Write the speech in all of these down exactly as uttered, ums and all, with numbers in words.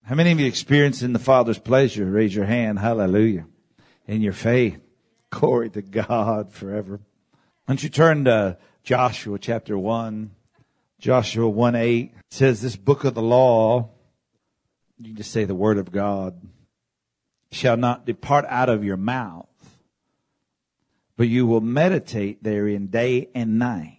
How many of you experiencing the Father's pleasure? Raise your hand. Hallelujah. In your faith. Glory to God forever. Why don't you turn to Joshua chapter one. Joshua one eight. It says, this book of the law, you can just say the word of God, shall not depart out of your mouth, but you will meditate therein day and night.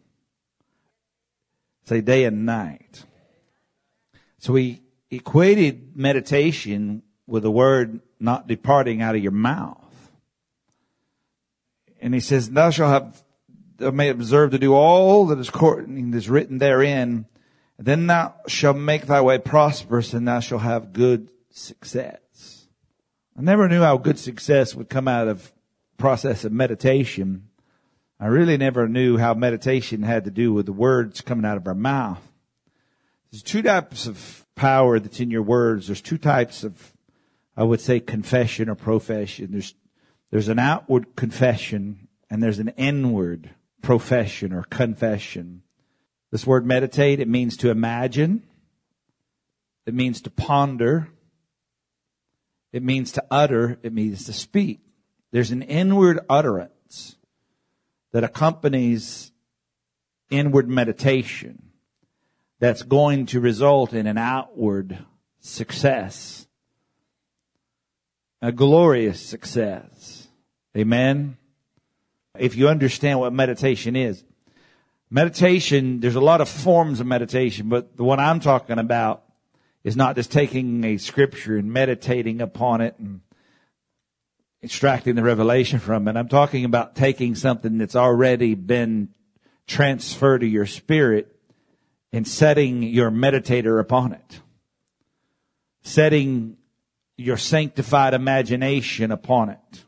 Say day and night. So we equated meditation with the word not departing out of your mouth. And he says, thou shalt have, thou may observe to do all that is, that is written therein. Then thou shalt make thy way prosperous, and thou shalt have good success. I never knew how good success would come out of process of meditation. I really never knew how meditation had to do with the words coming out of our mouth. There's two types of power that's in your words. There's two types of, I would say, confession or profession. There's, there's an outward confession and there's an inward profession or confession. This word meditate, it means to imagine. It means to ponder. It means to utter. It means to speak. There's an inward utterance that accompanies inward meditation that's going to result in an outward success, a glorious success. Amen? If you understand what meditation is. Meditation, there's a lot of forms of meditation, but the one I'm talking about is not just taking a scripture and meditating upon it and extracting the revelation from it. I'm talking about taking something that's already been transferred to your spirit and setting your meditator upon it. Setting your sanctified imagination upon it.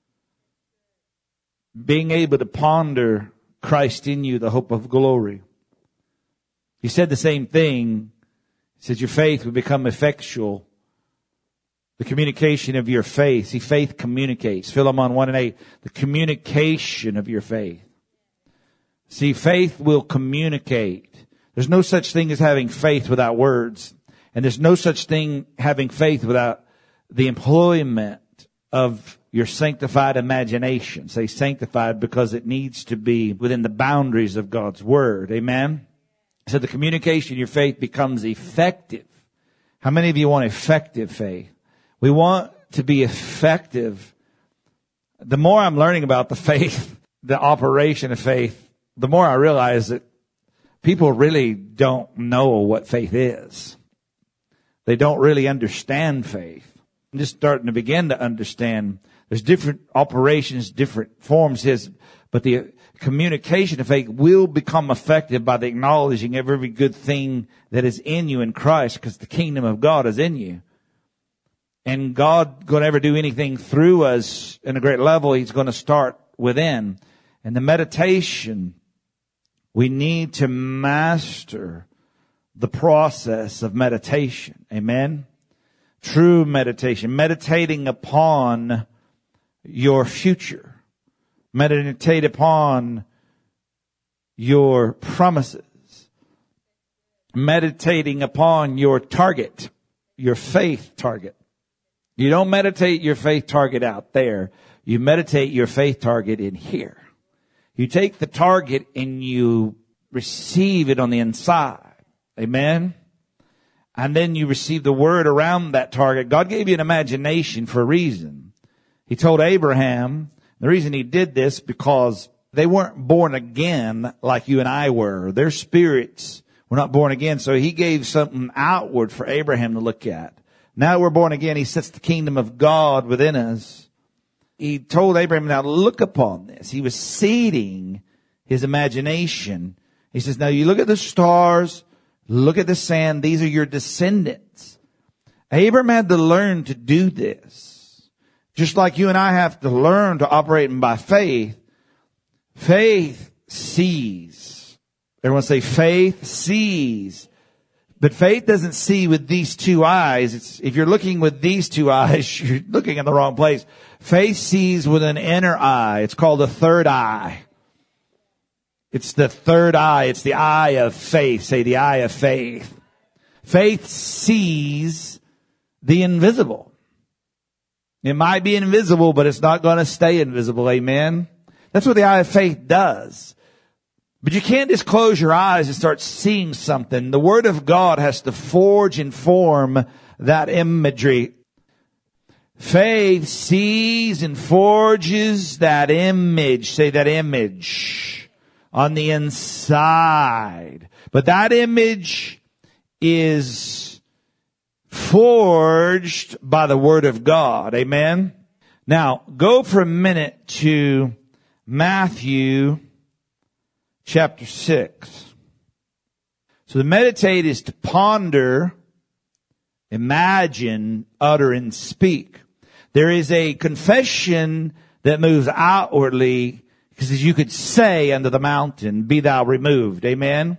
Being able to ponder Christ in you, the hope of glory. He said the same thing. He said your faith will become effectual. The communication of your faith. See, faith communicates. Philemon one and eight. The communication of your faith. See, faith will communicate. There's no such thing as having faith without words. And there's no such thing having faith without the employment of your sanctified imagination. Say sanctified because it needs to be within the boundaries of God's Word. Amen? So the communication of your faith becomes effective. How many of you want effective faith? We want to be effective. The more I'm learning about the faith, the operation of faith, the more I realize that people really don't know what faith is. They don't really understand faith. I'm just starting to begin to understand. There's different operations, different forms, his, but the communication of faith will become effective by the acknowledging of every good thing that is in you in Christ, because the kingdom of God is in you. And God going to ever do anything through us in a great level, He's going to start within. And the meditation, we need to master the process of meditation. Amen? True meditation. Meditating upon your future. Meditate upon your promises. Meditating upon your target, your faith target. You don't meditate your faith target out there. You meditate your faith target in here. You take the target and you receive it on the inside. Amen? And then you receive the word around that target. God gave you an imagination for a reason. He told Abraham, the reason He did this because they weren't born again like you and I were. Their spirits were not born again. So He gave something outward for Abraham to look at. Now we're born again. He sets the kingdom of God within us. He told Abraham, now look upon this. He was seeding his imagination. He says, now you look at the stars, look at the sand. These are your descendants. Abraham had to learn to do this. Just like you and I have to learn to operate by faith. Faith sees. Everyone say faith sees. But faith doesn't see with these two eyes. It's, if you're looking with these two eyes, you're looking in the wrong place. Faith sees with an inner eye. It's called the third eye. It's the third eye. It's the eye of faith. Say the eye of faith. Faith sees the invisible. It might be invisible, but it's not going to stay invisible. Amen. That's what the eye of faith does. But you can't just close your eyes and start seeing something. The Word of God has to forge and form that imagery. Faith sees and forges that image. Say that image on the inside. But that image is forged by the Word of God. Amen. Now, go for a minute to Matthew chapter six. So the meditate is to ponder, imagine, utter, and speak. There is a confession that moves outwardly, because you could say unto the mountain, be thou removed. Amen.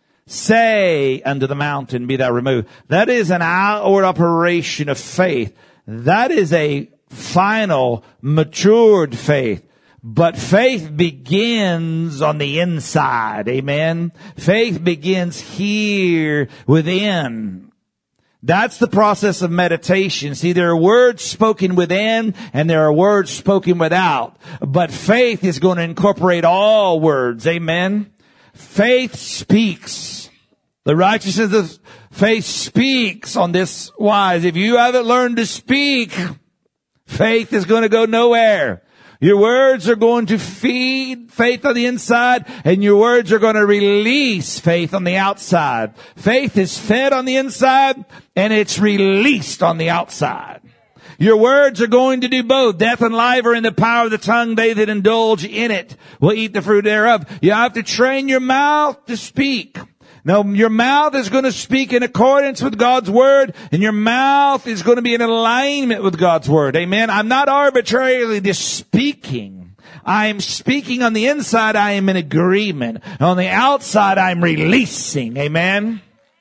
Say unto the mountain, be thou removed. That is an outward operation of faith. That is a final, matured faith. But faith begins on the inside. Amen. Faith begins here within. That's the process of meditation. See, there are words spoken within and there are words spoken without. But faith is going to incorporate all words. Amen. Faith speaks. The righteousness of faith speaks on this wise. If you haven't learned to speak, faith is going to go nowhere. Your words are going to feed faith on the inside, and your words are going to release faith on the outside. Faith is fed on the inside, and it's released on the outside. Your words are going to do both. Death and life are in the power of the tongue. They that indulge in it will eat the fruit thereof. You have to train your mouth to speak. Now, your mouth is going to speak in accordance with God's Word, and your mouth is going to be in alignment with God's Word. Amen. I'm not arbitrarily just speaking. I am speaking on the inside. I am in agreement. On the outside, I'm releasing. Amen.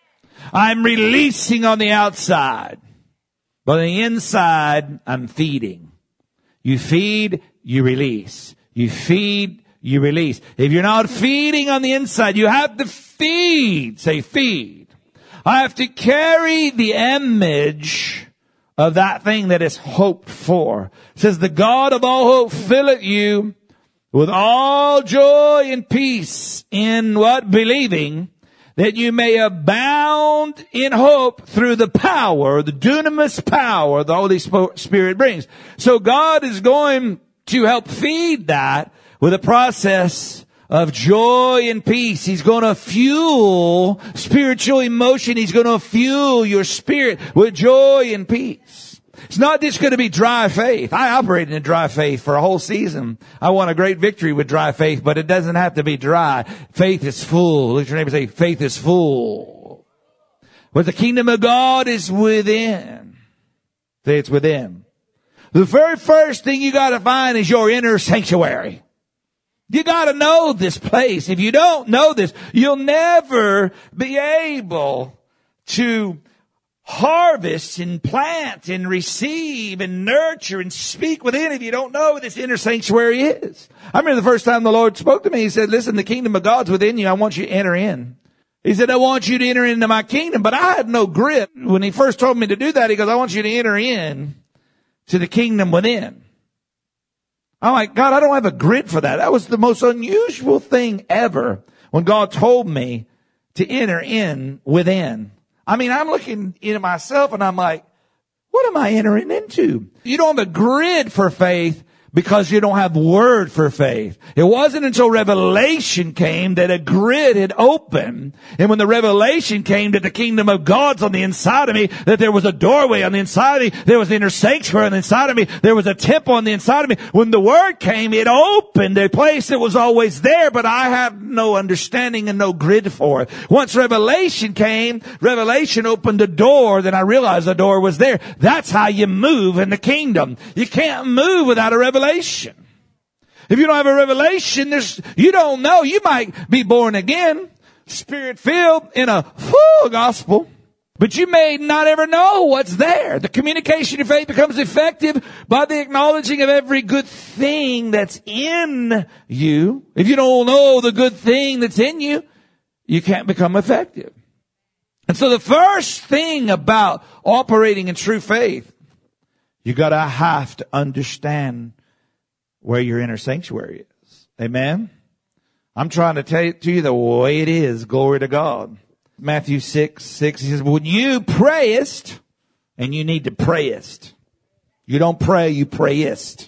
I'm releasing on the outside. But on the inside, I'm feeding. You feed, you release. You feed, you release. If you're not feeding on the inside, you have to feed. Say feed. I have to carry the image of that thing that is hoped for. It says, the God of all hope filleth you with all joy and peace in what? Believing, that you may abound in hope through the power, the dunamis power the Holy Spirit brings. So God is going to help feed that with a process of joy and peace. He's going to fuel spiritual emotion. He's going to fuel your spirit with joy and peace. It's not just going to be dry faith. I operated in dry faith for a whole season. I won a great victory with dry faith, but it doesn't have to be dry. Faith is full. Look at your neighbor and say, faith is full. But the kingdom of God is within. Say it's within. The very first thing you got to find is your inner sanctuary. You gotta know this place. If you don't know this, you'll never be able to harvest and plant and receive and nurture and speak within if you don't know what this inner sanctuary is. I remember the first time the Lord spoke to me, He said, listen, the kingdom of God's within you. I want you to enter in. He said, I want you to enter into my kingdom. But I had no grip. When He first told me to do that, He goes, I want you to enter in to the kingdom within. I'm like, God, I don't have a grid for that. That was the most unusual thing ever when God told me to enter in within. I mean, I'm looking into myself and I'm like, what am I entering into? You don't have a grid for faith because you don't have word for faith. It wasn't until revelation came that a grid had opened. And when the revelation came that the kingdom of God's on the inside of me, that there was a doorway on the inside of me, there was the inner sanctuary on the inside of me, there was a temple on the inside of me. When the word came, it opened a place that was always there, but I had no understanding and no grid for it. Once revelation came, revelation opened the door, then I realized the door was there. That's how you move in the kingdom. You can't move without a revelation. Revelation. If you don't have a revelation, there's, you don't know. You might be born again, spirit filled in a full gospel, but you may not ever know what's there. The communication of faith becomes effective by the acknowledging of every good thing that's in you. If you don't know the good thing that's in you, you can't become effective. And so the first thing about operating in true faith, you gotta have to understand where your inner sanctuary is. Amen? I'm trying to tell it to you the way it is. Glory to God. Matthew six, six, he says, when you prayest, and you need to prayest. You don't pray, you prayest.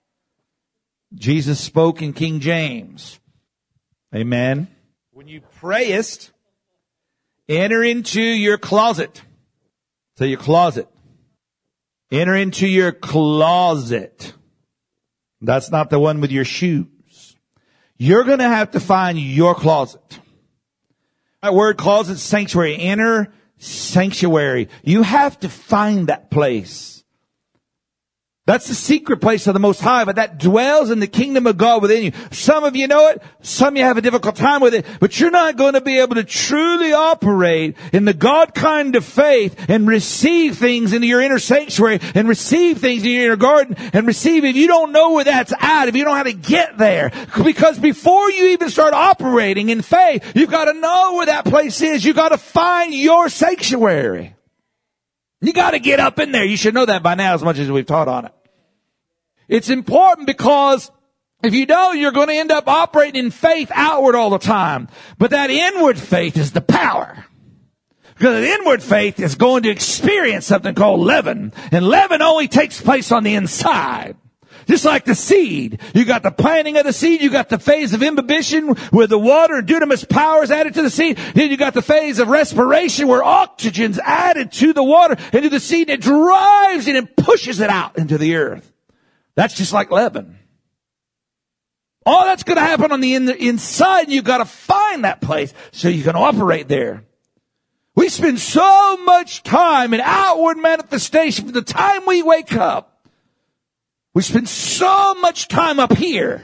Jesus spoke in King James. Amen. When you prayest, enter into your closet. Say your closet. Enter into your closet. That's not the one with your shoes. You're going to have to find your closet. That word closet, sanctuary, inner sanctuary. You have to find that place. That's the secret place of the Most High, but that dwells in the kingdom of God within you. Some of you know it. Some of you have a difficult time with it, but you're not going to be able to truly operate in the God kind of faith and receive things into your inner sanctuary and receive things in your inner garden and receive if you don't know where that's at, if you don't know how to get there. Because before you even start operating in faith, you've got to know where that place is. You've got to find your sanctuary. You got to get up in there. You should know that by now as much as we've taught on it. It's important because if you don't, you're going to end up operating in faith outward all the time. But that inward faith is the power. Because the inward faith is going to experience something called leaven. And leaven only takes place on the inside. Just like the seed. You got the planting of the seed. You got the phase of imbibition where the water and dunamis power is added to the seed. Then you got the phase of respiration where oxygen's added to the water and to the seed. And it drives it and pushes it out into the earth. That's just like leaven. All that's going to happen on the, in the inside, and you've got to find that place so you can operate there. We spend so much time in outward manifestation from the time we wake up. We spend so much time up here.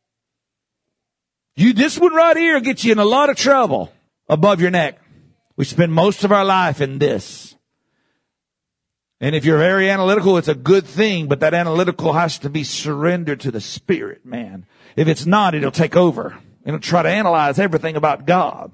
You, this one right here will get you in a lot of trouble above your neck. We spend most of our life in this. And if you're very analytical, it's a good thing, but that analytical has to be surrendered to the Spirit, man. If it's not, it'll take over. It'll try to analyze everything about God.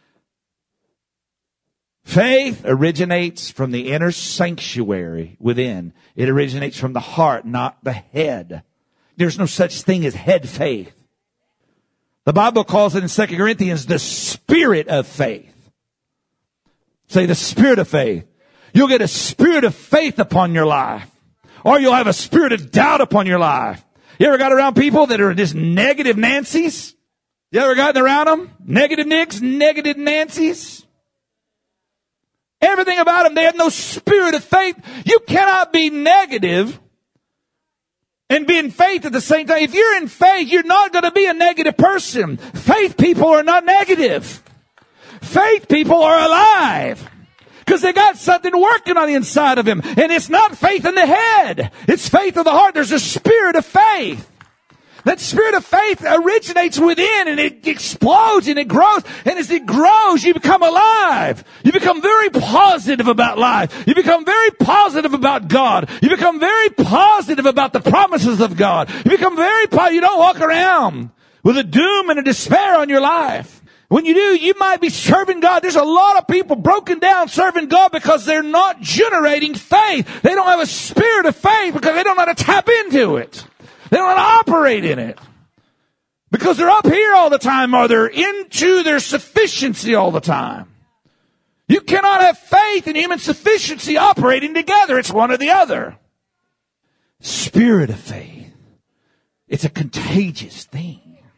Faith originates from the inner sanctuary within. It originates from the heart, not the head. There's no such thing as head faith. The Bible calls it in Second Corinthians the spirit of faith. Say the spirit of faith. You'll get a spirit of faith upon your life. Or you'll have a spirit of doubt upon your life. You ever got around people that are just negative Nancy's? You ever gotten around them? Negative Nicks, negative Nancy's? Everything about them, they have no spirit of faith. You cannot be negative and be in faith at the same time. If you're in faith, you're not going to be a negative person. Faith people are not negative. Faith people are alive. Because they got something working on the inside of him. And it's not faith in the head. It's faith of the heart. There's a spirit of faith. That spirit of faith originates within and it explodes and it grows. And as it grows, you become alive. You become very positive about life. You become very positive about God. You become very positive about the promises of God. You become very positive. You don't walk around with a doom and a despair on your life. When you do, you might be serving God. There's a lot of people broken down serving God because they're not generating faith. They don't have a spirit of faith because they don't know how to tap into it. They don't know how to operate in it. Because they're up here all the time or they're into their sufficiency all the time. You cannot have faith and human sufficiency operating together. It's one or the other. Spirit of faith. It's a contagious thing.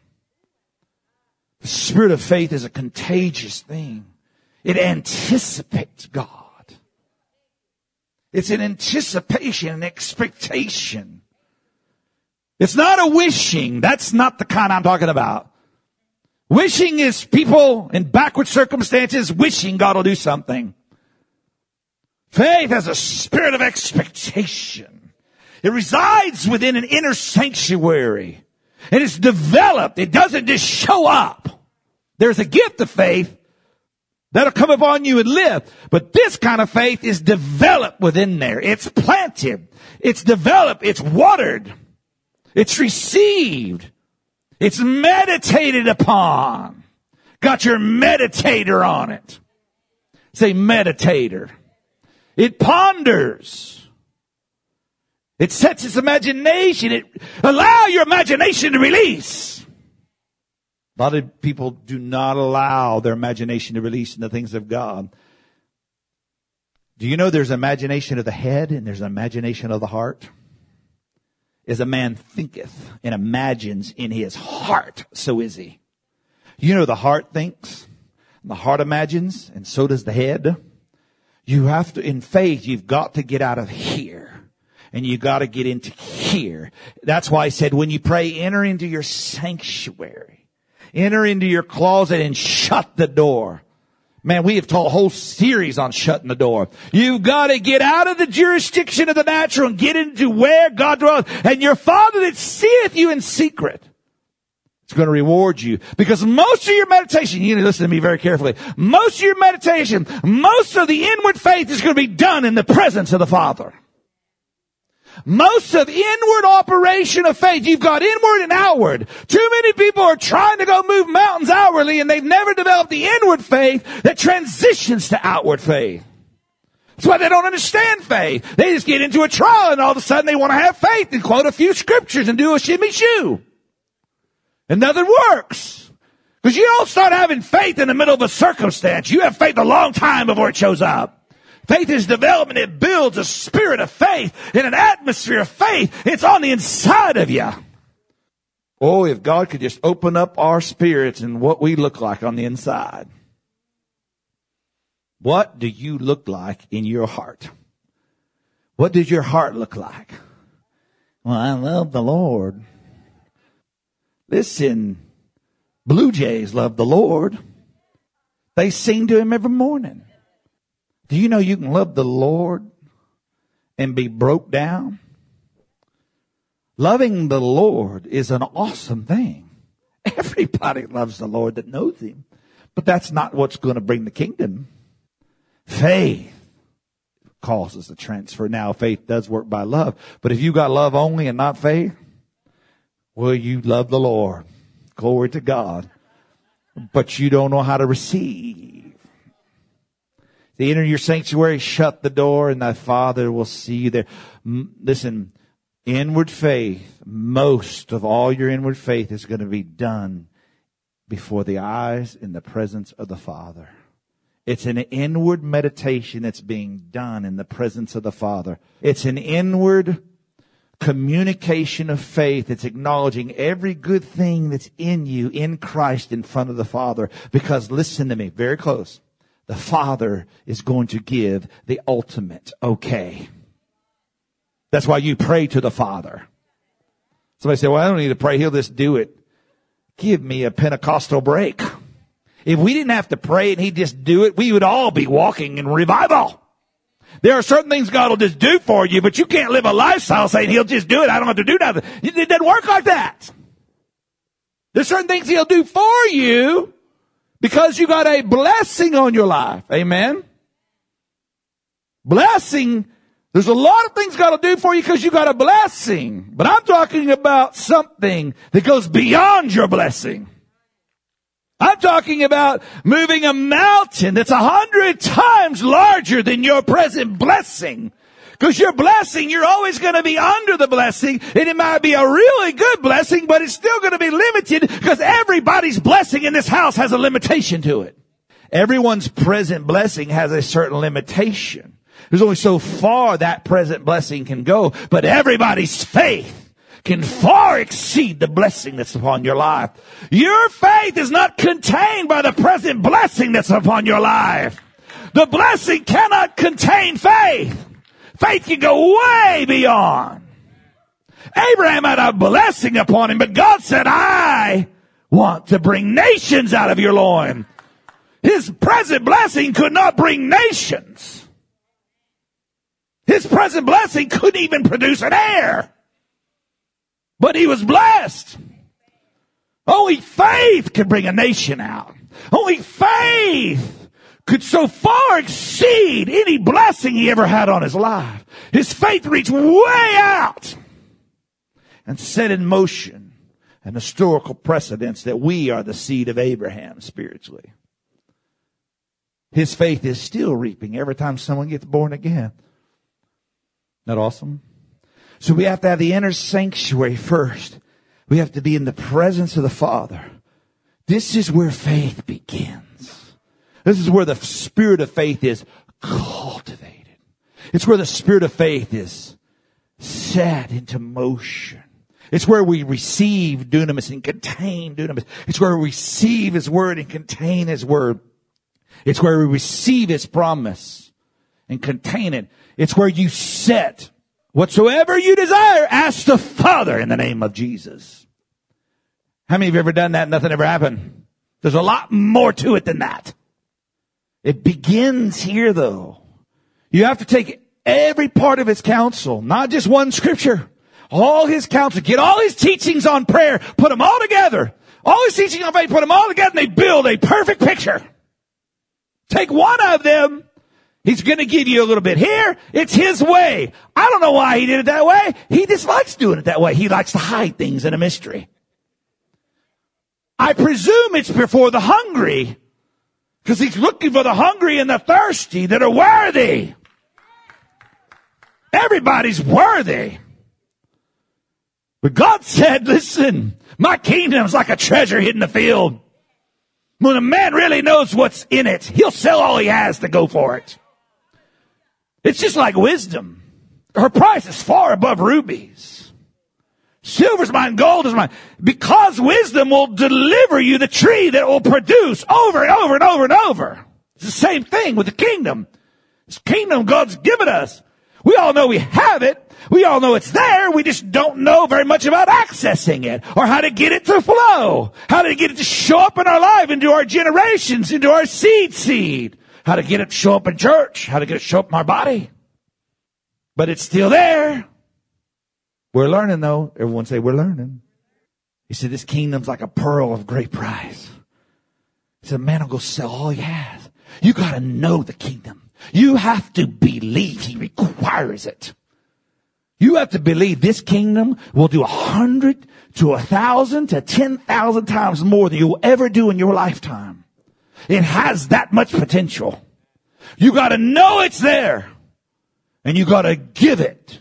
The spirit of faith is a contagious thing. It anticipates God. It's an anticipation, an expectation. It's not a wishing. That's not the kind I'm talking about. Wishing is people in backward circumstances wishing God will do something. Faith has a spirit of expectation. It resides within an inner sanctuary. And it's developed. It doesn't just show up. There's a gift of faith that'll come upon you and live. But this kind of faith is developed within there. It's planted. It's developed. It's watered. It's received. It's meditated upon. Got your meditator on it. Say meditator. It ponders. It sets its imagination. It allow your imagination to release. A lot of people do not allow their imagination to release in the things of God. Do you know there's imagination of the head and there's imagination of the heart? As a man thinketh and imagines in his heart, so is he. You know the heart thinks, and the heart imagines, and so does the head. You have to, in faith, you've got to get out of here. And you got to get into here. That's why I said when you pray, enter into your sanctuary. Enter into your closet and shut the door. Man, we have taught a whole series on shutting the door. You've got to get out of the jurisdiction of the natural and get into where God dwells. And your Father that seeth you in secret is going to reward you. Because most of your meditation, you need to listen to me very carefully. Most of your meditation, most of the inward faith is going to be done in the presence of the Father. Most of inward operation of faith, you've got inward and outward. Too many people are trying to go move mountains outwardly and they've never developed the inward faith that transitions to outward faith. That's why they don't understand faith. They just get into a trial and all of a sudden they want to have faith and quote a few scriptures and do a shimmy shoo. And nothing works. Because you don't start having faith in the middle of a circumstance. You have faith a long time before it shows up. Faith is development. It builds a spirit of faith in an atmosphere of faith. It's on the inside of you. Oh, if God could just open up our spirits and what we look like on the inside. What do you look like in your heart? What does your heart look like? Well, I love the Lord. Listen, Blue Jays love the Lord. They sing to him every morning. Do you know you can love the Lord and be broke down? Loving the Lord is an awesome thing. Everybody loves the Lord that knows him. But that's not what's going to bring the kingdom. Faith causes the transfer. Now, faith does work by love. But if you got love only and not faith, well, you love the Lord. Glory to God. But you don't know how to receive. They enter your sanctuary, shut the door, and thy Father will see you there. Listen, inward faith, most of all your inward faith is going to be done before the eyes in the presence of the Father. It's an inward meditation that's being done in the presence of the Father. It's an inward communication of faith. It's acknowledging every good thing that's in you, in Christ, in front of the Father. Because listen to me, very close. The Father is going to give the ultimate okay. That's why you pray to the Father. Somebody say, well, I don't need to pray. He'll just do it. Give me a Pentecostal break. If we didn't have to pray and he'd just do it, we would all be walking in revival. There are certain things God will just do for you, but you can't live a lifestyle saying he'll just do it. I don't have to do nothing. It doesn't work like that. There's certain things he'll do for you because you got a blessing on your life. Amen. Blessing. There's a lot of things God will do for you because you got a blessing. But I'm talking about something that goes beyond your blessing. I'm talking about moving a mountain that's a hundred times larger than your present blessing. Because your blessing, you're always going to be under the blessing. And it might be a really good blessing, but it's still going to be limited because everybody's blessing in this house has a limitation to it. Everyone's present blessing has a certain limitation. There's only so far that present blessing can go, but everybody's faith can far exceed the blessing that's upon your life. Your faith is not contained by the present blessing that's upon your life. The blessing cannot contain faith. Faith can go way beyond. Abraham had a blessing upon him, but God said, I want to bring nations out of your loin. His present blessing could not bring nations. His present blessing couldn't even produce an heir. But he was blessed. Only faith could bring a nation out. Only faith could so far exceed any blessing he ever had on his life. His faith reached way out and set in motion an historical precedence that we are the seed of Abraham spiritually. His faith is still reaping every time someone gets born again. Isn't that awesome? So we have to have the inner sanctuary first. We have to be in the presence of the Father. This is where faith begins. This is where the spirit of faith is cultivated. It's where the spirit of faith is set into motion. It's where we receive dunamis and contain dunamis. It's where we receive His word and contain His word. It's where we receive His promise and contain it. It's where you set whatsoever you desire, ask the Father in the name of Jesus. How many of you have ever done that and nothing ever happened? There's a lot more to it than that. It begins here, though. You have to take every part of His counsel, not just one scripture. All His counsel. Get all His teachings on prayer. Put them all together. All His teachings on faith. Put them all together and they build a perfect picture. Take one of them. He's going to give you a little bit here. It's His way. I don't know why He did it that way. He just likes doing it that way. He likes to hide things in a mystery. I presume it's before the hungry, because He's looking for the hungry and the thirsty that are worthy. Everybody's worthy. But God said, listen, my kingdom's like a treasure hidden in the field. When a man really knows what's in it, he'll sell all he has to go for it. It's just like wisdom. Her price is far above rubies. Silver's mine, gold is mine. Because wisdom will deliver you the tree that will produce over and over and over and over. It's the same thing with the kingdom. This kingdom God's given us. We all know we have it. We all know it's there. We just don't know very much about accessing it or how to get it to flow. How to get it to show up in our life, into our generations, into our seed seed. How to get it to show up in church. How to get it to show up in our body. But it's still there. We're learning though. Everyone say we're learning. He said this kingdom's like a pearl of great price. He said, man will go sell all he has. You got to know the kingdom. You have to believe He requires it. You have to believe this kingdom will do a hundred to a thousand to ten thousand times more than you'll ever do in your lifetime. It has that much potential. You got to know it's there. And you got to give it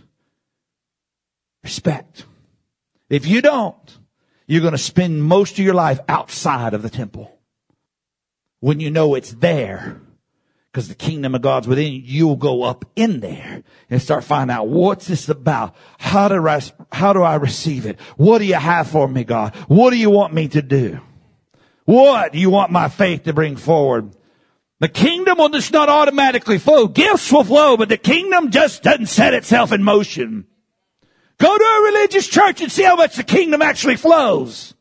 respect. If you don't, you're going to spend most of your life outside of the temple. When you know it's there, because the kingdom of God's within you, you'll go up in there and start finding out, what's this about? How do I, how do I receive it? What do you have for me, God? What do you want me to do? What do you want my faith to bring forward? The kingdom will just not automatically flow. Gifts will flow, but the kingdom just doesn't set itself in motion. Go to a religious church and see how much the kingdom actually flows.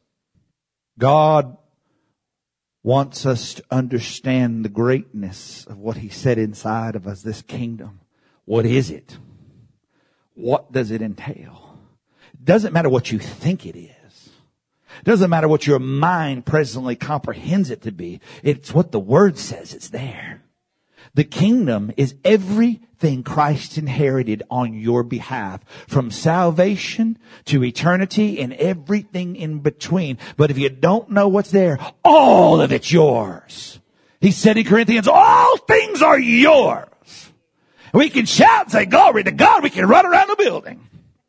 God wants us to understand the greatness of what He set inside of us, this kingdom. What is it? What does it entail? It doesn't matter what you think it is. It doesn't matter what your mind presently comprehends it to be. It's what the Word says. It's there. The kingdom is everything Christ inherited on your behalf, from salvation to eternity and everything in between. But if you don't know what's there, all of it's yours. He said in Corinthians, all things are yours. We can shout and say, glory to God. We can run around the building.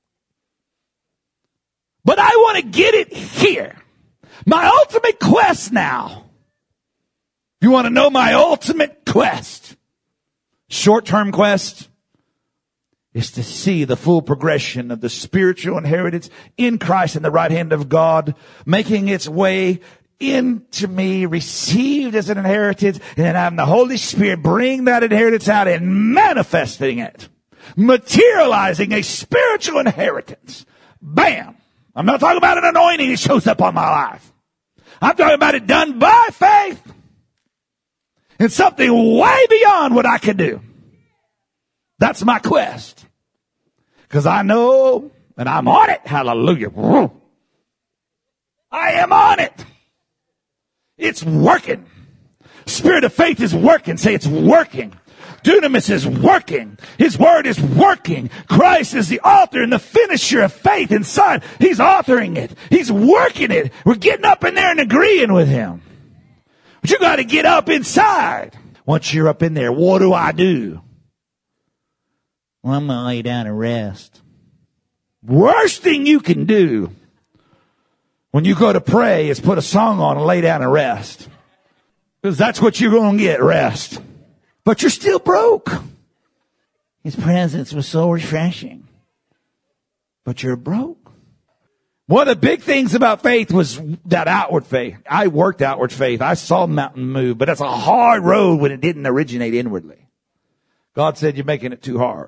But I want to get it here. My ultimate quest now. You want to know my ultimate quest? Short-term quest is to see the full progression of the spiritual inheritance in Christ in the right hand of God, making its way into me, received as an inheritance, and then having the Holy Spirit bring that inheritance out and manifesting it, materializing a spiritual inheritance. Bam! I'm not talking about an anointing that shows up on my life. I'm talking about it done by faith. And something way beyond what I can do. That's my quest. Because I know, and I'm on it. Hallelujah. I am on it. It's working. Spirit of faith is working. Say it's working. Dunamis is working. His word is working. Christ is the author and the finisher of faith inside. He's authoring it. He's working it. We're getting up in there and agreeing with Him. But you got to get up inside. Once you're up in there, what do I do? Well, I'm going to lay down and rest. Worst thing you can do when you go to pray is put a song on and lay down and rest. Because that's what you're going to get, rest. But you're still broke. His presence was so refreshing. But you're broke. One of the big things about faith was that outward faith. I worked outward faith. I saw the mountain move, but that's a hard road when it didn't originate inwardly. God said, you're making it too hard.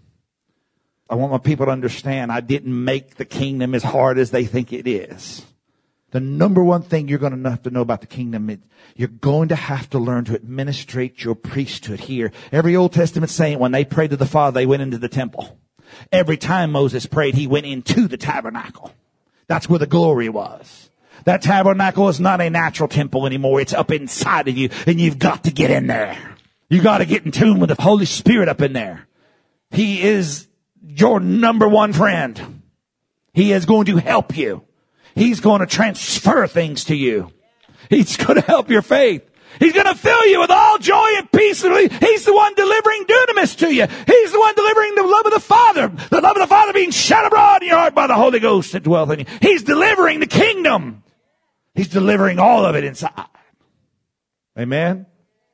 I want my people to understand I didn't make the kingdom as hard as they think it is. The number one thing you're going to have to know about the kingdom is you're going to have to learn to administrate your priesthood here. Every Old Testament saint, when they prayed to the Father, they went into the temple. Every time Moses prayed, he went into the tabernacle. That's where the glory was. That tabernacle is not a natural temple anymore. It's up inside of you, and you've got to get in there. You got to get in tune with the Holy Spirit up in there. He is your number one friend. He is going to help you. He's going to transfer things to you. He's going to help your faith. He's going to fill you with all joy and peace. He's the one delivering dunamis to you. He's the one delivering the love of the Father. The love of the Father being shed abroad in your heart by the Holy Ghost that dwelleth in you. He's delivering the kingdom. He's delivering all of it inside. Amen.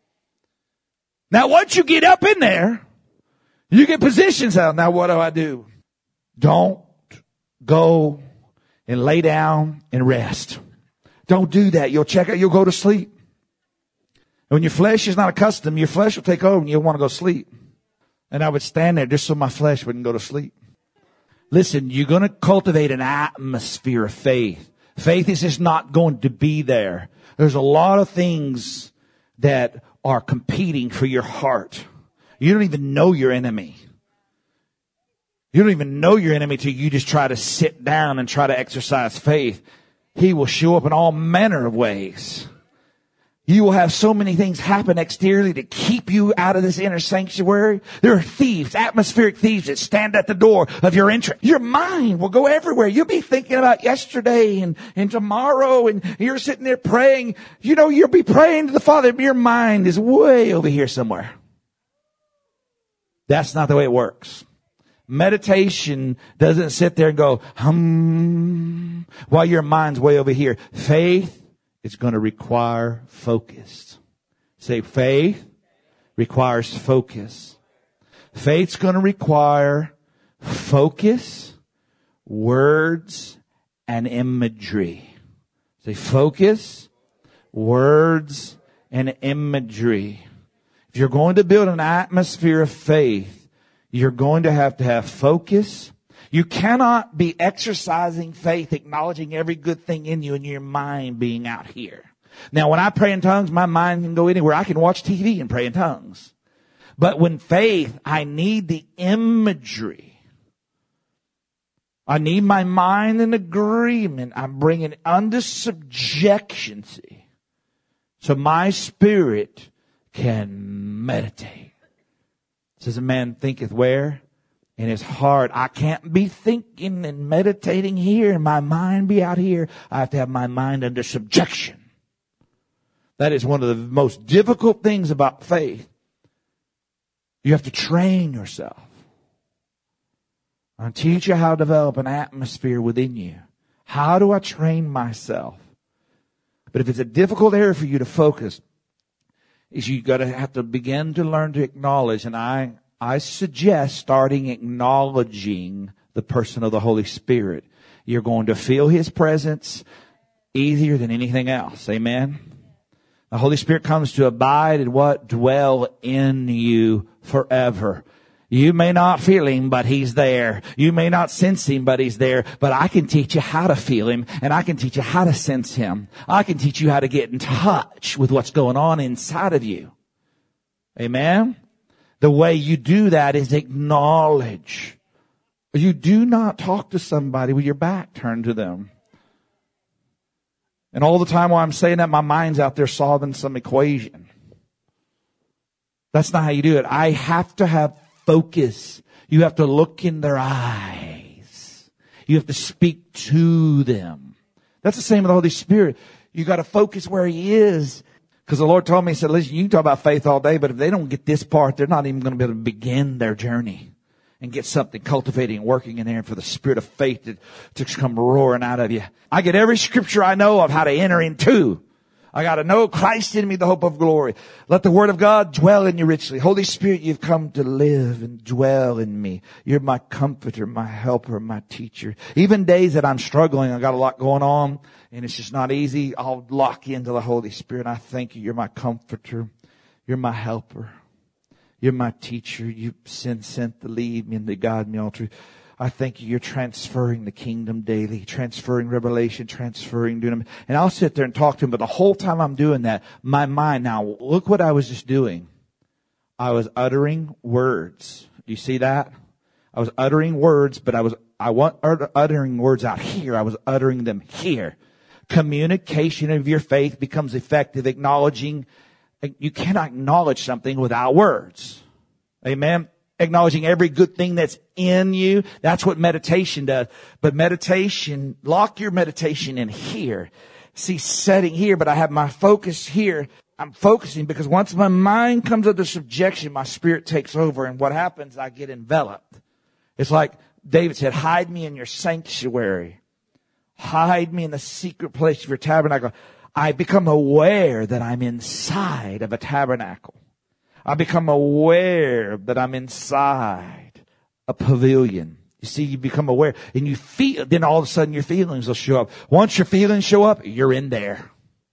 Now once you get up in there, you get positions out. Now what do I do? Don't go and lay down and rest. Don't do that. You'll check out, you'll go to sleep. When your flesh is not accustomed, your flesh will take over and you'll want to go sleep. And I would stand there just so my flesh wouldn't go to sleep. Listen, you're going to cultivate an atmosphere of faith. Faith is just not going to be there. There's a lot of things that are competing for your heart. You don't even know your enemy. You don't even know your enemy till you just try to sit down and try to exercise faith. He will show up in all manner of ways. You will have so many things happen exteriorly to keep you out of this inner sanctuary. There are thieves, atmospheric thieves that stand at the door of your entrance. Your mind will go everywhere. You'll be thinking about yesterday and, and tomorrow, and you're sitting there praying. You know, you'll be praying to the Father, but your mind is way over here somewhere. That's not the way it works. Meditation doesn't sit there and go, hum, while your mind's way over here. Faith is going to require focus. Say, faith requires focus. Faith's going to require focus, words, and imagery. Say, focus, words, and imagery. If you're going to build an atmosphere of faith, you're going to have to have focus. You cannot be exercising faith, acknowledging every good thing in you and your mind being out here. Now, when I pray in tongues, my mind can go anywhere. I can watch T V and pray in tongues. But when faith, I need the imagery. I need my mind in agreement. I'm bringing it under subjection, see, so my spirit can meditate. It says a man thinketh where? In his heart. I can't be thinking and meditating here and my mind be out here. I have to have my mind under subjection. That is one of the most difficult things about faith. You have to train yourself. I'll teach you how to develop an atmosphere within you. How do I train myself? But if it's a difficult area for you to focus, is you got to have to begin to learn to acknowledge, and I, I suggest starting acknowledging the person of the Holy Spirit. You're going to feel His presence easier than anything else. Amen. The Holy Spirit comes to abide and what? Dwell in you forever. You may not feel Him, but He's there. You may not sense Him, but He's there. But I can teach you how to feel Him, and I can teach you how to sense Him. I can teach you how to get in touch with what's going on inside of you. Amen? The way you do that is acknowledge. You do not talk to somebody with your back turned to them. And all the time while I'm saying that, my mind's out there solving some equation. That's not how you do it. I have to have focus. You have to look in their eyes. You have to speak to them. That's the same with the Holy Spirit. You got to focus where He is. Because the Lord told me, He said, listen, you can talk about faith all day, but if they don't get this part, they're not even going to be able to begin their journey and get something cultivating and working in there, and for the spirit of faith to, to come roaring out of you. I get every scripture I know of how to enter into. I got to know Christ in me, the hope of glory. Let the word of God dwell in you richly. Holy Spirit, you've come to live and dwell in me. You're my comforter, my helper, my teacher. Even days that I'm struggling, I got a lot going on, and it's just not easy, I'll lock into the Holy Spirit. I thank you. You're my comforter. You're my helper. You're my teacher. You've been sent to lead me and to guide me all truth. I thank you. You're transferring the kingdom daily, transferring revelation, transferring doing them. And I'll sit there and talk to him. But the whole time I'm doing that, my mind, now look what I was just doing. I was uttering words. Do you see that? I was uttering words, but I was, I want uttering words out here. I was uttering them here. Communication of your faith becomes effective, acknowledging. You cannot acknowledge something without words. Amen. Acknowledging every good thing that's in you. That's what meditation does. But meditation, lock your meditation in here. See, setting here, but I have my focus here. I'm focusing because once my mind comes under subjection, my spirit takes over. And what happens, I get enveloped. It's like David said, hide me in your sanctuary. Hide me in the secret place of your tabernacle. I become aware that I'm inside of a tabernacle. I become aware that I'm inside a pavilion. You see, you become aware and you feel, then all of a sudden your feelings will show up. Once your feelings show up, you're in there.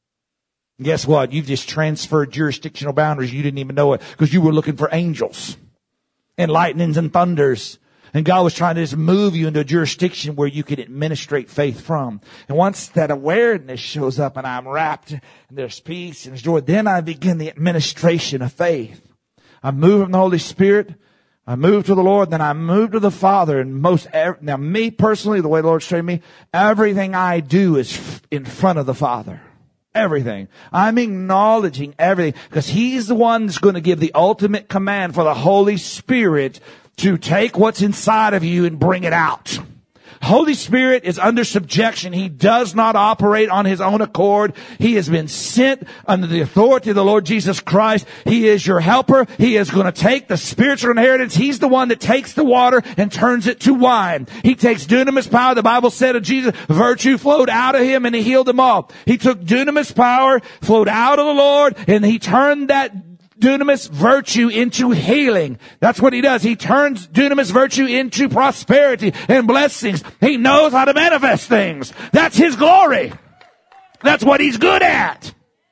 Guess what? You've just transferred jurisdictional boundaries. You didn't even know it because you were looking for angels and lightnings and thunders. And God was trying to just move you into a jurisdiction where you could administrate faith from. And once that awareness shows up and I'm wrapped and there's peace and there's joy, then I begin the administration of faith. I move from the Holy Spirit. I move to the Lord. Then I move to the Father. And most, now me personally, the way the Lord's trained me, everything I do is in front of the Father. Everything. I'm acknowledging everything because He's the one that's going to give the ultimate command for the Holy Spirit to take what's inside of you and bring it out. Holy Spirit is under subjection. He does not operate on His own accord. He has been sent under the authority of the Lord Jesus Christ. He is your helper. He is going to take the spiritual inheritance. He's the one that takes the water and turns it to wine. He takes dunamis power. The Bible said of Jesus, virtue flowed out of Him and He healed them all. He took dunamis power, flowed out of the Lord, and He turned that dunamis virtue into healing. That's what He does. He turns dunamis virtue into prosperity and blessings. He knows how to manifest things. That's His glory. That's what He's good at.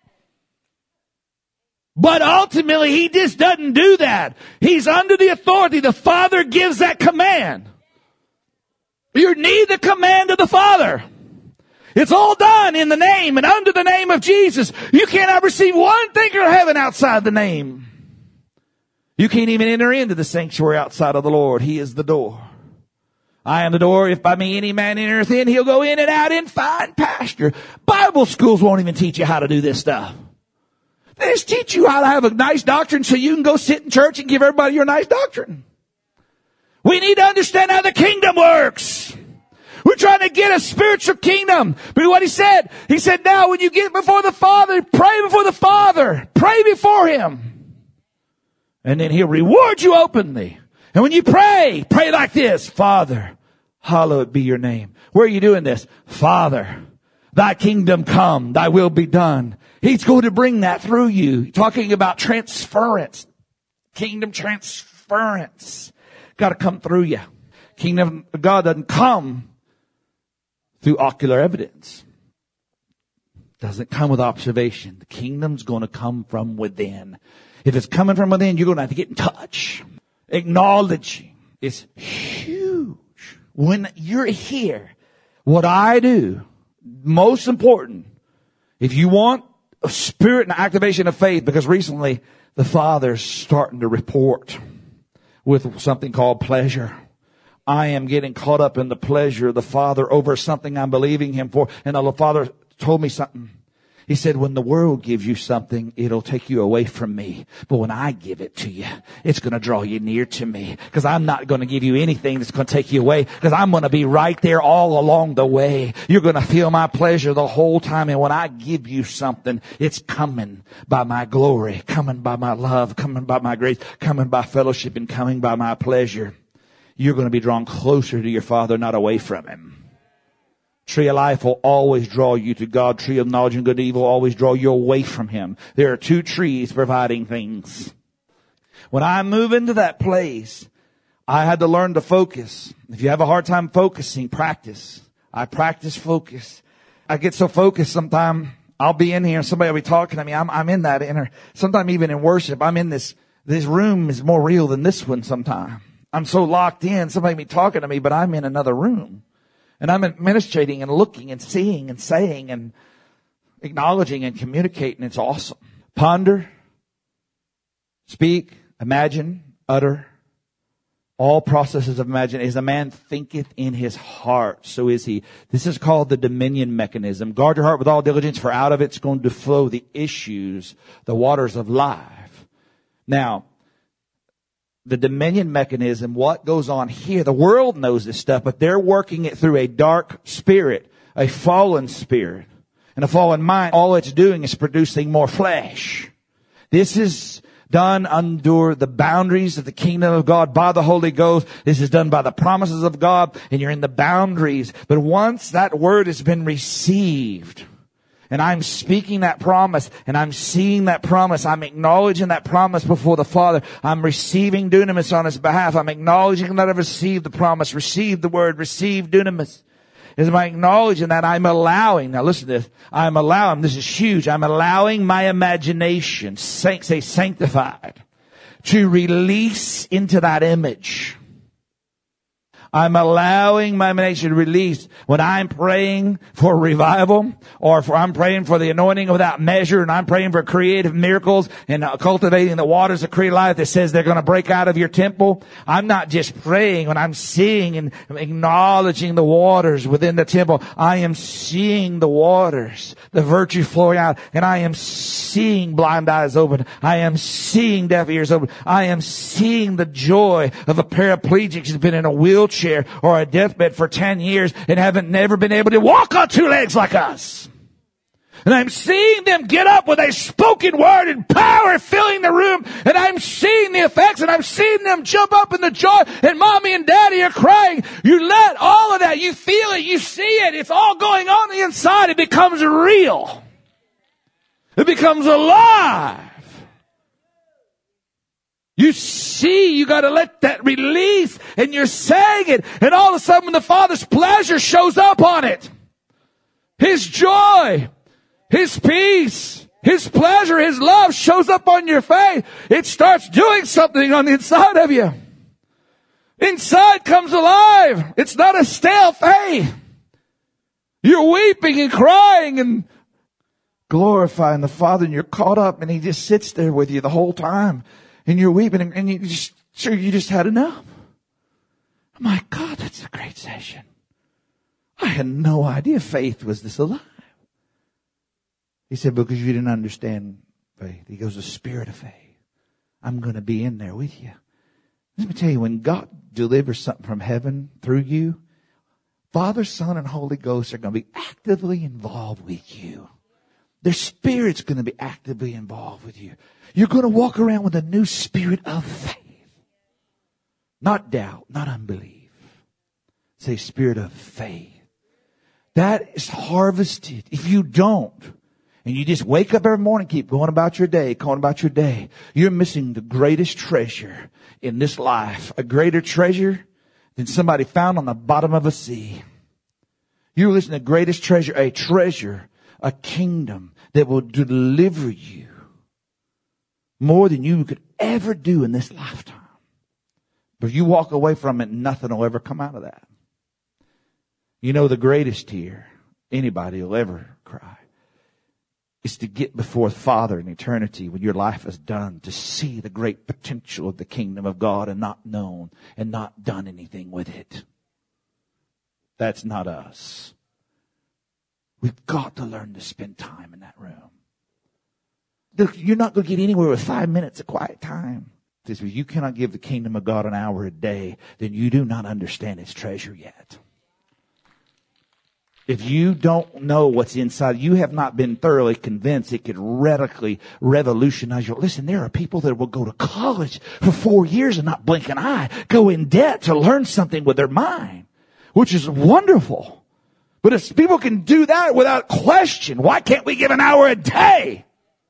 But ultimately, He just doesn't do that. He's under the authority. The Father gives that command. You need the command of the Father. It's all done in the name and under the name of Jesus. You cannot receive one thing of heaven outside the name. You can't even enter into the sanctuary outside of the Lord. He is the door. I am the door. If by me any man entereth in, he'll go in and out in fine pasture. Bible schools won't even teach you how to do this stuff. They just teach you how to have a nice doctrine so you can go sit in church and give everybody your nice doctrine. We need to understand how the kingdom works. We're trying to get a spiritual kingdom. But what He said, He said, now when you get before the Father, pray before the Father. Pray before Him. And then He'll reward you openly. And when you pray, pray like this. Father, hallowed be your name. Where are you doing this? Father, thy kingdom come, thy will be done. He's going to bring that through you. Talking about transference. Kingdom transference. Got to come through you. Kingdom of God doesn't come through ocular evidence. Doesn't come with observation. The kingdom's going to come from within. If it's coming from within, you're going to have to get in touch. Acknowledging is huge. When you're here, what I do, most important, if you want a spirit and activation of faith, because recently the Father's starting to report with something called pleasure. I am getting caught up in the pleasure of the Father over something I'm believing Him for. And the Father told me something. He said, when the world gives you something, it'll take you away from me. But when I give it to you, it's going to draw you near to me. Because I'm not going to give you anything that's going to take you away. Because I'm going to be right there all along the way. You're going to feel my pleasure the whole time. And when I give you something, it's coming by my glory, coming by my love, coming by my grace, coming by fellowship, and coming by my pleasure. You're going to be drawn closer to your Father, not away from Him. Tree of life will always draw you to God. Tree of knowledge and good and evil will always draw you away from Him. There are two trees providing things. When I move into that place, I had to learn to focus. If you have a hard time focusing, practice. I practice focus. I get so focused sometimes, I'll be in here and somebody will be talking to me. I'm, I'm in that inner, sometimes even in worship, I'm in this, this room is more real than this one sometimes. I'm so locked in, somebody be talking to me, but I'm in another room. And I'm administrating and looking and seeing and saying and acknowledging and communicating. It's awesome. Ponder, speak, imagine, utter. All processes of imagination. As a man thinketh in his heart, so is he. This is called the dominion mechanism. Guard your heart with all diligence, for out of it's going to flow the issues, the waters of life. Now, the dominion mechanism, what goes on here, the world knows this stuff, but they're working it through a dark spirit, a fallen spirit, and a fallen mind. All it's doing is producing more flesh. This is done under the boundaries of the kingdom of God by the Holy Ghost. This is done by the promises of God, and you're in the boundaries. But once that word has been received, and I'm speaking that promise, and I'm seeing that promise, I'm acknowledging that promise before the Father, I'm receiving dunamis on His behalf, I'm acknowledging that I've received the promise, received the word, received dunamis. As I'm acknowledging that, I'm allowing, now listen to this, I'm allowing, this is huge, I'm allowing my imagination, say sanctified, to release into that image. I'm allowing my imagination to release when I'm praying for revival, or if I'm praying for the anointing without measure, and I'm praying for creative miracles and uh, cultivating the waters of creative life that says they're going to break out of your temple. I'm not just praying when I'm seeing and acknowledging the waters within the temple. I am seeing the waters, the virtue flowing out, and I am seeing blind eyes open. I am seeing deaf ears open. I am seeing the joy of a paraplegic who's been in a wheelchair or a deathbed for ten years and haven't never been able to walk on two legs like us. And I'm seeing them get up with a spoken word and power filling the room. And I'm seeing the effects, and I'm seeing them jump up in the joy, and mommy and daddy are crying. You let all of that, you feel it, you see it. It's all going on the inside. It becomes real. It becomes alive. You see, you gotta let that release, and you're saying it, and all of a sudden the Father's pleasure shows up on it. His joy, His peace, His pleasure, His love shows up on your face. It starts doing something on the inside of you. Inside comes alive. It's not a stale faith. You're weeping and crying and glorifying the Father, and you're caught up, and He just sits there with you the whole time. And you're weeping, and, and you just, sure, you just had enough. My God, that's a great session. I had no idea faith was this alive. He said, because you didn't understand faith. He goes, the spirit of faith. I'm going to be in there with you. Let me tell you, when God delivers something from heaven through you, Father, Son, and Holy Ghost are going to be actively involved with you. Their spirit's going to be actively involved with you. You're going to walk around with a new spirit of faith. Not doubt, not unbelief. Say spirit of faith. That is harvested. If you don't, and you just wake up every morning, keep going about your day, going about your day, you're missing the greatest treasure in this life. A greater treasure than somebody found on the bottom of a sea. You're listening to the greatest treasure, a treasure, a kingdom that will deliver you more than you could ever do in this lifetime. But you walk away from it, nothing will ever come out of that. You know, the greatest tear anybody will ever cry is to get before the Father in eternity when your life is done, to see the great potential of the kingdom of God and not known and not done anything with it. That's not us. We've got to learn to spend time in that room. Look, you're not going to get anywhere with five minutes of quiet time. If you cannot give the kingdom of God an hour a day, then you do not understand its treasure yet. If you don't know what's inside, you have not been thoroughly convinced it could radically revolutionize your... Listen, there are people that will go to college for four years and not blink an eye, go in debt to learn something with their mind, which is wonderful. But if people can do that without question, why can't we give an hour a day?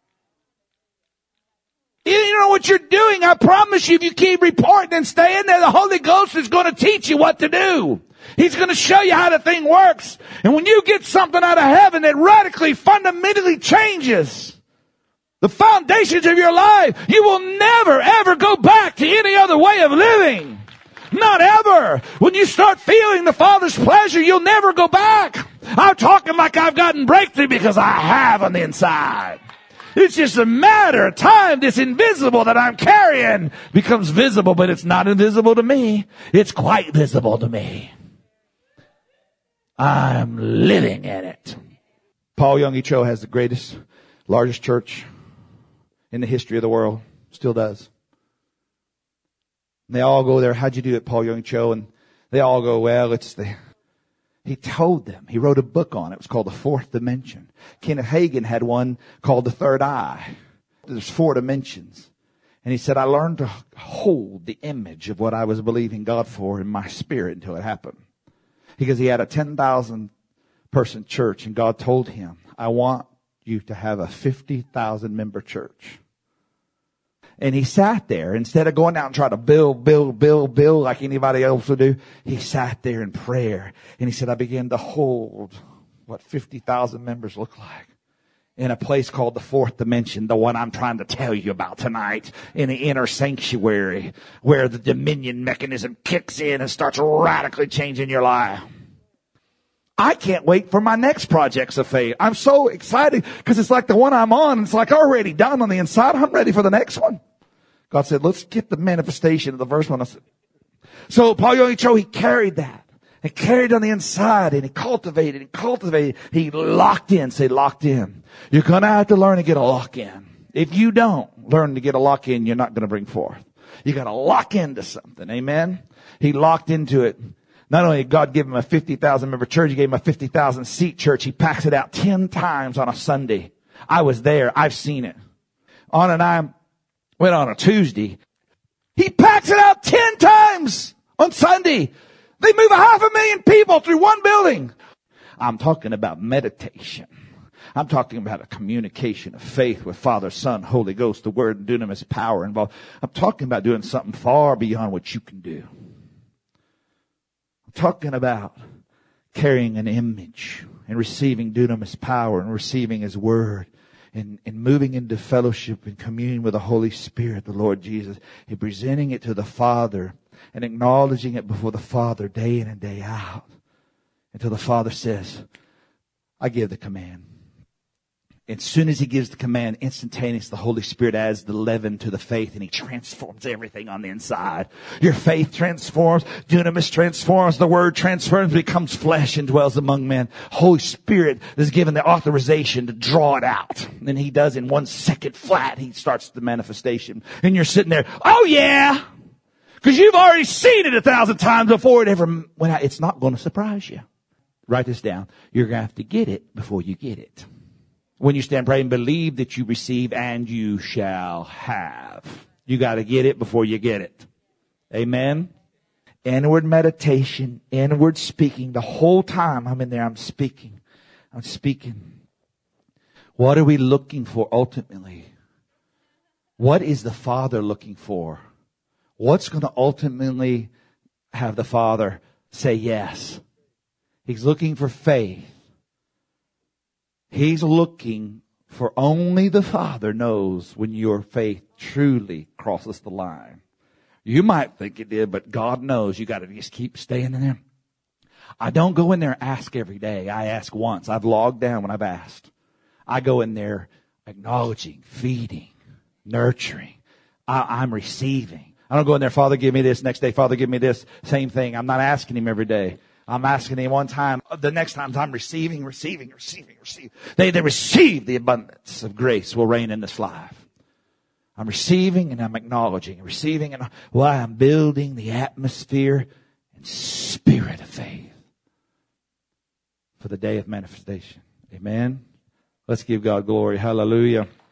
You know what you're doing. I promise you, if you keep reporting and staying there, the Holy Ghost is going to teach you what to do. He's going to show you how the thing works. And when you get something out of heaven that radically, fundamentally changes the foundations of your life, you will never, ever go back to any other way of living. Not ever. When you start feeling the Father's pleasure, you'll never go back. I'm talking like I've gotten breakthrough because I have on the inside. It's just a matter of time. This invisible that I'm carrying becomes visible, but it's not invisible to me. It's quite visible to me. I'm living in it. Paul Yonggi Cho has the greatest, largest church in the history of the world. Still does. And they all go there. How'd you do it, Paul Yonggi Cho? And they all go, well, it's the... He told them. He wrote a book on it. It was called The Fourth Dimension. Kenneth Hagin had one called The Third Eye. There's four dimensions. And he said, I learned to hold the image of what I was believing God for in my spirit until it happened. Because he had a ten thousand person church, and God told him, I want you to have a fifty thousand member church. And he sat there, instead of going out and trying to build, build, build, build like anybody else would do, he sat there in prayer. And he said, I began to hold what fifty thousand members look like in a place called the fourth dimension, the one I'm trying to tell you about tonight, in the inner sanctuary, where the dominion mechanism kicks in and starts radically changing your life. I can't wait for my next projects of faith. I'm so excited because it's like the one I'm on. It's like already done on the inside. I'm ready for the next one. God said, let's get the manifestation of the first one. I said, so Paul Yonggi Cho, he carried that and carried on the inside, and he cultivated and cultivated. He locked in. Say locked in. You're going to have to learn to get a lock in. If you don't learn to get a lock in, you're not going to bring forth. You got to lock into something. Amen. He locked into it. Not only did God give him a fifty thousand member church, he gave him a fifty thousand seat church. He packs it out ten times on a Sunday. I was there. I've seen it. On and I went on a Tuesday. He packs it out ten times on Sunday. They move a half a million people through one building. I'm talking about meditation. I'm talking about a communication of faith with Father, Son, Holy Ghost, the Word, and dunamis power involved. I'm talking about doing something far beyond what you can do. Talking about carrying an image and receiving dunamis power and receiving His Word and, and moving into fellowship and communion with the Holy Spirit, the Lord Jesus, and presenting it to the Father and acknowledging it before the Father day in and day out until the Father says, I give the command. As soon as He gives the command, instantaneously the Holy Spirit adds the leaven to the faith, and He transforms everything on the inside. Your faith transforms, dunamis transforms, the Word transforms, becomes flesh and dwells among men. Holy Spirit is given the authorization to draw it out. And He does in one second flat. He starts the manifestation. And you're sitting there, oh yeah! Because you've already seen it a thousand times before it ever went out. It's not going to surprise you. Write this down. You're going to have to get it before you get it. When you stand praying, believe that you receive and you shall have. You got to get it before you get it. Amen. Inward meditation, inward speaking. The whole time I'm in there, I'm speaking. I'm speaking. What are we looking for ultimately? What is the Father looking for? What's going to ultimately have the Father say yes? He's looking for faith. He's looking for only the Father knows when your faith truly crosses the line. You might think it did, but God knows. You got to just keep staying in there. I don't go in there and ask every day. I ask once. I've logged down when I've asked. I go in there acknowledging, feeding, nurturing. I, I'm receiving. I don't go in there, Father, give me this. Next day, Father, give me this. Same thing. I'm not asking Him every day. I'm asking him one time, the next time I'm receiving, receiving, receiving, receiving. They, they receive the abundance of grace will reign in this life. I'm receiving and I'm acknowledging, receiving and why I'm building the atmosphere and spirit of faith for the day of manifestation. Amen. Let's give God glory. Hallelujah.